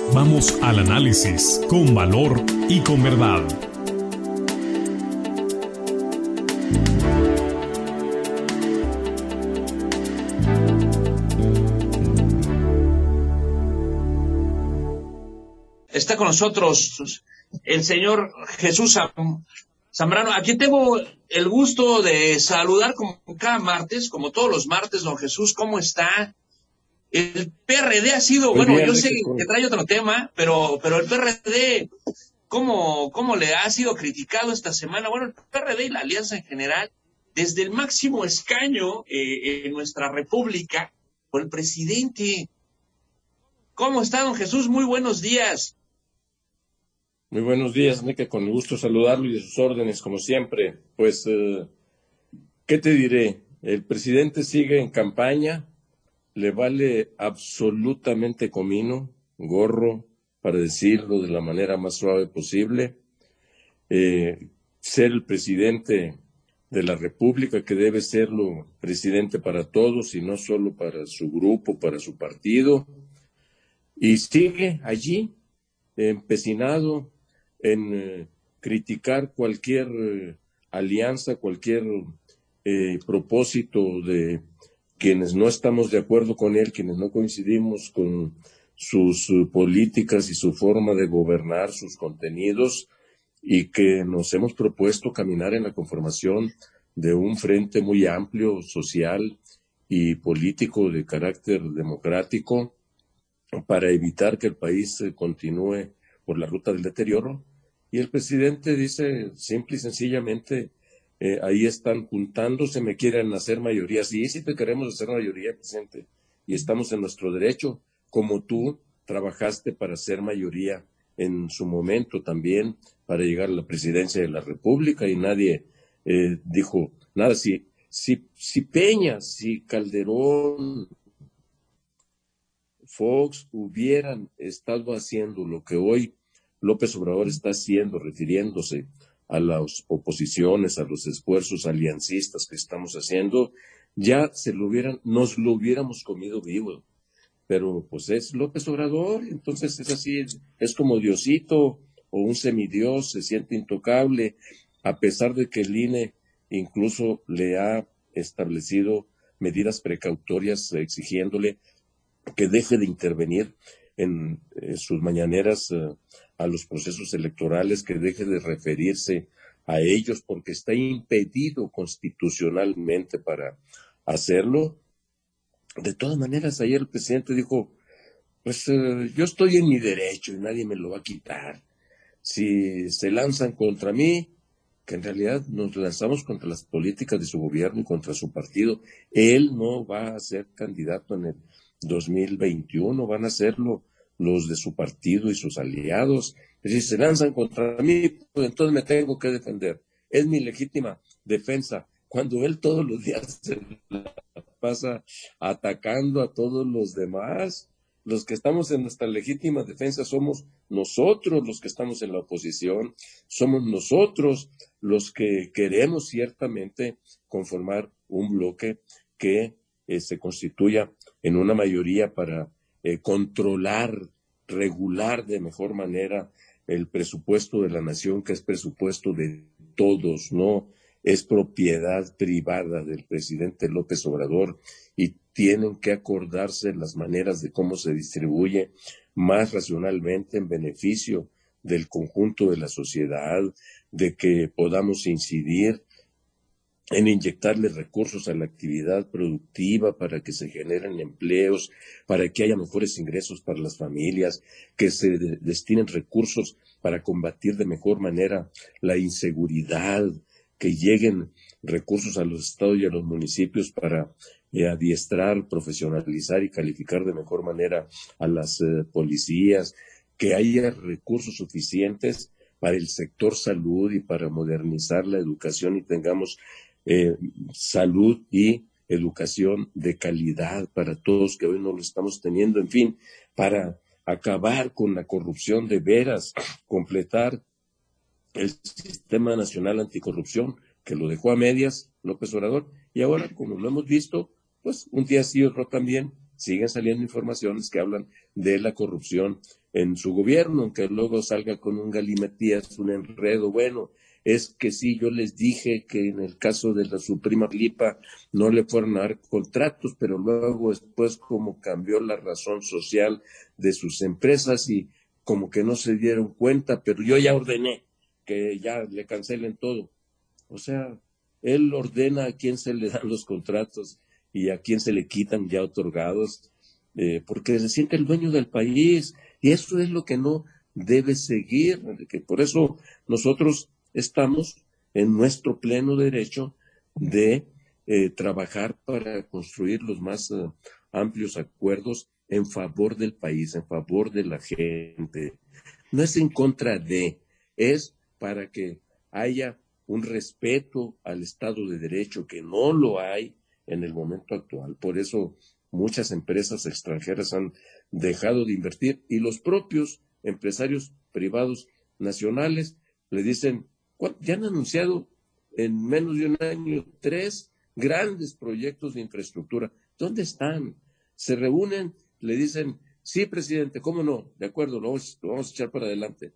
Vamos al análisis con valor y con verdad. Está con nosotros el señor Jesús Zambrano. Aquí tengo el gusto de saludar como cada martes, como todos los martes. Don Jesús, ¿cómo está? El PRD ha sido, Muy bien, yo sé Enrique, que trae otro tema, pero el PRD, ¿cómo le ha sido criticado esta semana? Bueno, el PRD y la alianza en general, desde el máximo escaño en nuestra república, por el presidente. ¿Cómo está, don Jesús? Muy buenos días. Muy buenos días, Enrique, con gusto saludarlo y de sus órdenes, como siempre. Pues, ¿qué te diré? El presidente sigue en campaña, le vale absolutamente comino, gorro, para decirlo de la manera más suave posible. Ser el presidente de la República, que debe serlo presidente para todos y no solo para su grupo, para su partido. Y sigue allí, empecinado en criticar cualquier alianza, cualquier propósito de quienes no estamos de acuerdo con él, quienes no coincidimos con sus políticas y su forma de gobernar, sus contenidos, y que nos hemos propuesto caminar en la conformación de un frente muy amplio, social y político de carácter democrático, para evitar que el país continúe por la ruta del deterioro. Y el presidente dice simple y sencillamente, ahí están juntándose, me quieren hacer mayoría. Sí, sí te queremos hacer mayoría, presidente, y estamos en nuestro derecho, como tú trabajaste para ser mayoría en su momento también, para llegar a la presidencia de la República, y nadie dijo nada. Si Peña, si Calderón, Fox hubieran estado haciendo lo que hoy López Obrador está haciendo, refiriéndose a las oposiciones, a los esfuerzos aliancistas que estamos haciendo, ya nos lo hubiéramos comido vivo. Pero pues es López Obrador, entonces es así, es como Diosito o un semidios, se siente intocable, a pesar de que el INE incluso le ha establecido medidas precautorias exigiéndole que deje de intervenir en sus mañaneras a los procesos electorales, que deje de referirse a ellos porque está impedido constitucionalmente para hacerlo. De todas maneras, ayer el presidente dijo, pues yo estoy en mi derecho y nadie me lo va a quitar. Si se lanzan contra mí, que en realidad nos lanzamos contra las políticas de su gobierno y contra su partido, él no va a ser candidato en el 2021, van a hacerlo los de su partido y sus aliados. Si se lanzan contra mí, pues entonces me tengo que defender. Es mi legítima defensa. Cuando él todos los días se la pasa atacando a todos los demás, los que estamos en nuestra legítima defensa somos nosotros los que estamos en la oposición, somos nosotros los que queremos ciertamente conformar un bloque que se constituya en una mayoría para controlar, regular de mejor manera el presupuesto de la nación, que es presupuesto de todos, no es propiedad privada del presidente López Obrador, y tienen que acordarse las maneras de cómo se distribuye más racionalmente en beneficio del conjunto de la sociedad, de que podamos incidir en inyectarle recursos a la actividad productiva para que se generen empleos, para que haya mejores ingresos para las familias, que se destinen recursos para combatir de mejor manera la inseguridad, que lleguen recursos a los estados y a los municipios para adiestrar, profesionalizar y calificar de mejor manera a las policías, que haya recursos suficientes para el sector salud y para modernizar la educación y tengamos salud y educación de calidad para todos, que hoy no lo estamos teniendo, en fin, para acabar con la corrupción de veras, completar el Sistema Nacional Anticorrupción, que lo dejó a medias López Obrador, y ahora, como lo hemos visto, pues un día sí, otro también, siguen saliendo informaciones que hablan de la corrupción en su gobierno, aunque luego salga con un galimatías, un enredo. Bueno, es que sí, yo les dije que en el caso de su prima Lipa no le fueron a dar contratos, pero luego después como cambió la razón social de sus empresas y como que no se dieron cuenta, pero yo ya ordené que ya le cancelen todo. O sea, él ordena a quién se le dan los contratos y a quién se le quitan ya otorgados, porque se siente el dueño del país, y eso es lo que no debe seguir, que por eso nosotros estamos en nuestro pleno derecho de trabajar para construir los más amplios acuerdos en favor del país, en favor de la gente. No es en contra de, es para que haya un respeto al Estado de Derecho, que no lo hay en el momento actual. Por eso muchas empresas extranjeras han dejado de invertir y los propios empresarios privados nacionales le dicen, ya han anunciado en menos de un año 3 grandes proyectos de infraestructura. ¿Dónde están? Se reúnen, le dicen, sí, presidente, ¿cómo no? De acuerdo, lo vamos a echar para adelante.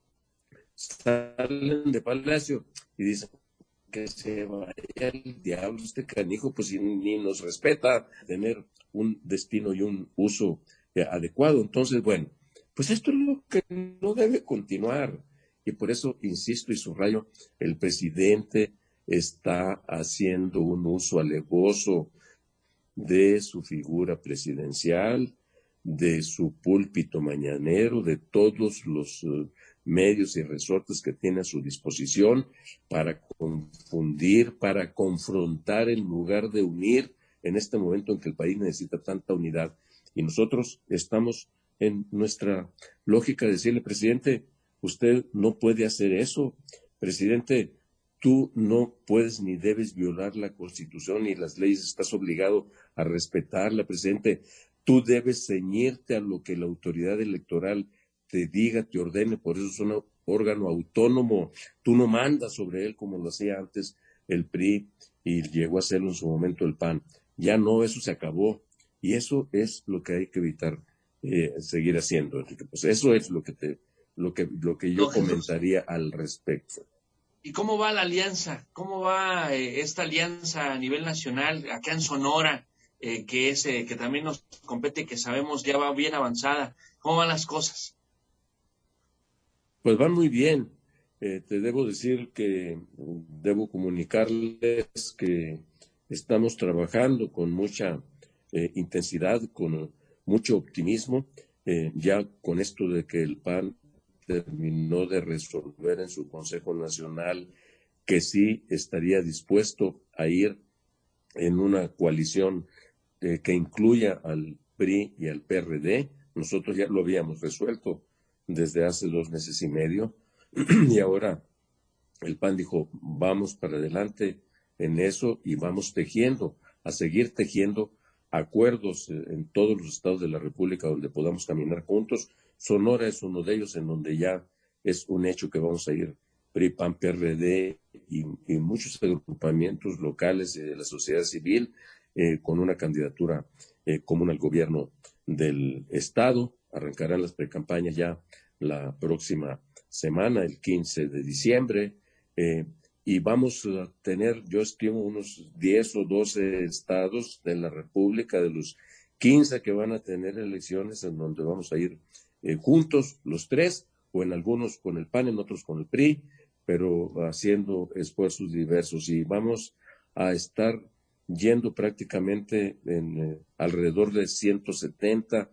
Salen de Palacio y dicen que se vaya el diablo este canijo, pues ni nos respeta tener un destino y un uso adecuado. Entonces, bueno, pues esto es lo que no debe continuar. Y por eso, insisto y subrayo, el presidente está haciendo un uso alevoso de su figura presidencial, de su púlpito mañanero, de todos los medios y resortes que tiene a su disposición para confundir, para confrontar en lugar de unir en este momento en que el país necesita tanta unidad. Y nosotros estamos en nuestra lógica de decirle, presidente, usted no puede hacer eso. Presidente, tú no puedes ni debes violar la Constitución y las leyes, estás obligado a respetarla, presidente. Tú debes ceñirte a lo que la autoridad electoral te diga, te ordene, por eso es un órgano autónomo. Tú no mandas sobre él como lo hacía antes el PRI y llegó a hacerlo en su momento el PAN. Ya no, eso se acabó. Y eso es lo que hay que evitar seguir haciendo, Enrique. Pues eso es lo que yo comentaría al respecto. ¿Y cómo va la alianza? ¿Cómo va esta alianza a nivel nacional, acá en Sonora, que también nos compete, que sabemos ya va bien avanzada? ¿Cómo van las cosas? Pues van muy bien. Te debo decir que debo comunicarles que estamos trabajando con mucha intensidad, con mucho optimismo, ya con esto de que el PAN terminó de resolver en su Consejo Nacional que sí estaría dispuesto a ir en una coalición que incluya al PRI y al PRD. Nosotros ya lo habíamos resuelto desde hace 2 meses y medio, y ahora el PAN dijo, vamos para adelante en eso y vamos tejiendo, a seguir tejiendo acuerdos en todos los estados de la República donde podamos caminar juntos. Sonora es uno de ellos en donde ya es un hecho que vamos a ir PRI, PAN, PRD y muchos agrupamientos locales de la sociedad civil con una candidatura común al gobierno del estado. Arrancarán las precampañas ya la próxima semana, el 15 de diciembre, y vamos a tener, yo estimo, unos 10 o 12 estados de la República, de los 15 que van a tener elecciones, en donde vamos a ir juntos los tres, o en algunos con el PAN, en otros con el PRI, pero haciendo esfuerzos diversos, y vamos a estar yendo prácticamente en alrededor de 170,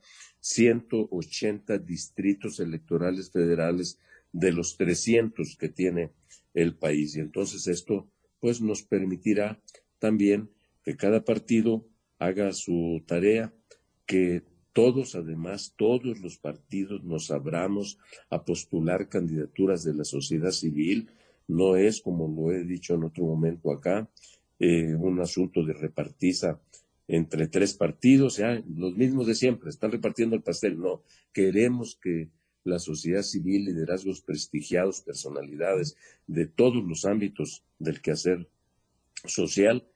180 distritos electorales federales de los 300 que tiene el país. Y entonces esto pues nos permitirá también que cada partido haga su tarea, que todos, además, todos los partidos nos abramos a postular candidaturas de la sociedad civil. No es, como lo he dicho en otro momento acá, un asunto de repartiza entre 3 partidos, ya los mismos de siempre, están repartiendo el pastel. No, queremos que la sociedad civil, liderazgos prestigiados, personalidades de todos los ámbitos del quehacer social,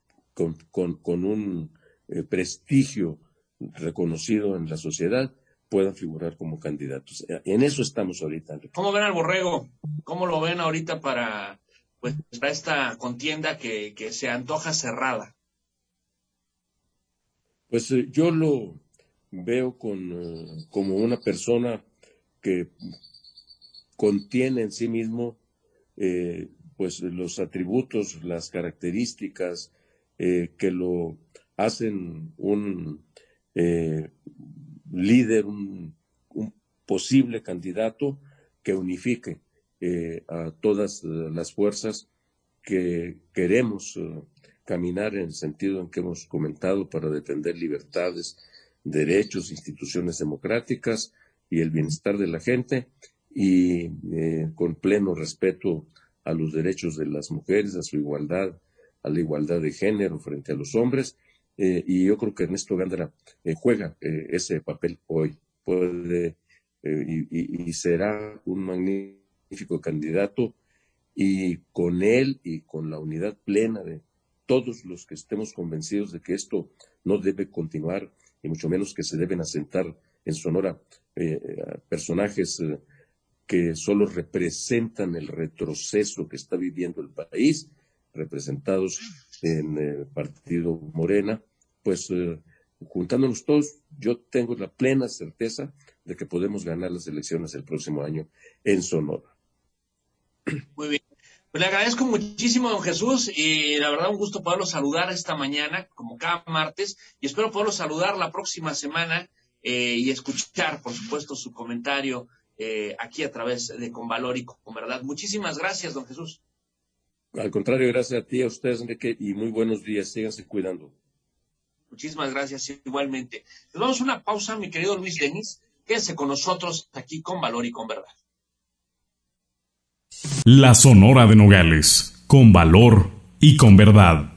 con un prestigio reconocido en la sociedad, puedan figurar como candidatos. En eso estamos ahorita. ¿Cómo ven al Borrego? ¿Cómo lo ven ahorita para esta contienda que se antoja cerrada? Pues yo lo veo como una persona que contiene en sí mismo pues los atributos, las características que lo hacen un líder, un posible candidato que unifique a todas las fuerzas que queremos caminar en el sentido en que hemos comentado para defender libertades, derechos, instituciones democráticas y el bienestar de la gente, y con pleno respeto a los derechos de las mujeres, a su igualdad, a la igualdad de género frente a los hombres, y yo creo que Ernesto Gándara juega ese papel hoy, puede y será un magnífico candidato, y con él y con la unidad plena de todos los que estemos convencidos de que esto no debe continuar, y mucho menos que se deben asentar en Sonora personajes que solo representan el retroceso que está viviendo el país, representados en el partido Morena, pues juntándonos todos, yo tengo la plena certeza de que podemos ganar las elecciones el próximo año en Sonora. Muy bien. Pues le agradezco muchísimo, don Jesús, y la verdad un gusto poderlo saludar esta mañana, como cada martes, y espero poderlo saludar la próxima semana y escuchar, por supuesto, su comentario aquí a través de Con Valor y Con Verdad. Muchísimas gracias, don Jesús. Al contrario, gracias a ti, a ustedes, Enrique, y muy buenos días. Síganse cuidando. Muchísimas gracias, igualmente. Nos vamos a una pausa, mi querido Luis Denis. Quédese con nosotros aquí Con Valor y Con Verdad. La Sonora de Nogales, con valor y con verdad.